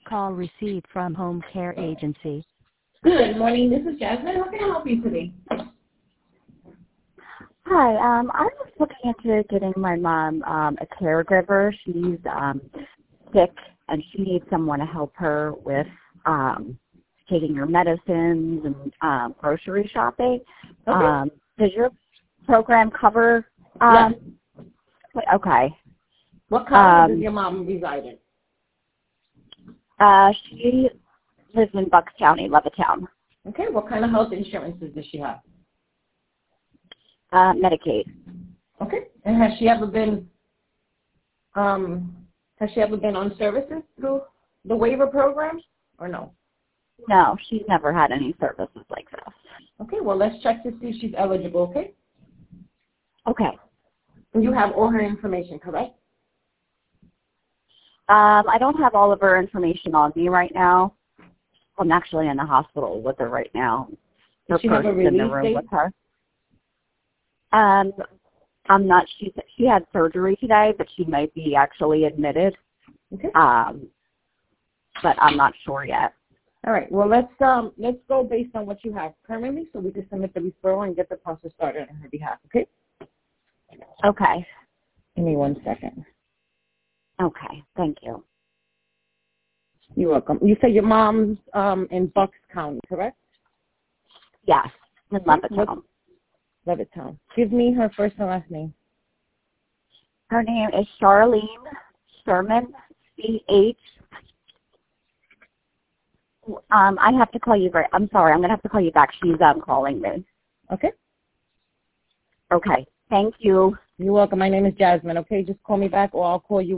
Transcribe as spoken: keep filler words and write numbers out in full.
Call received from Home Care Agency. Good morning. This is Jasmine. How can I help you today? Hi, um, I was looking into getting my mom um, a caregiver. She's um, sick, and she needs someone to help her with um, taking her medicines and um, grocery shopping. Okay. Um, does your program cover? Um, Yes. Okay. What county Um, does your mom reside in? uh, she lives in Bucks County, Levittown. Okay. What kind of health insurances does she have? Uh, Medicaid. Okay. And has she ever been, um, has she ever been on services through the waiver program or no? No, she's never had any services like this. Okay. Well, let's check to see if she's eligible. Okay. Okay. You have all her information, correct? Um, I don't have all of her information on me right now. I'm actually in the hospital with her right now. Her Does she have a purse is in the release room date? with her. Um, I'm not. She she had surgery today, but she might be actually admitted. Okay. Um, but I'm not sure yet. All right. Well, let's um let's go based on what you have currently, so we can submit the referral and get the process started on her behalf. Okay. Okay. Give me one second. Okay. Thank you. You're welcome. You say your mom's um in Bucks County, correct? Yes. In What- Levittown. Levittown. Give me her first and last name. Her name is Charlene Sherman. C H. Um, I have to call you. Right. I'm sorry. I'm gonna have to call you back. She's um calling me. Okay. Okay. Thank you. You're welcome. My name is Jasmine. Okay. Just call me back, or I'll call you.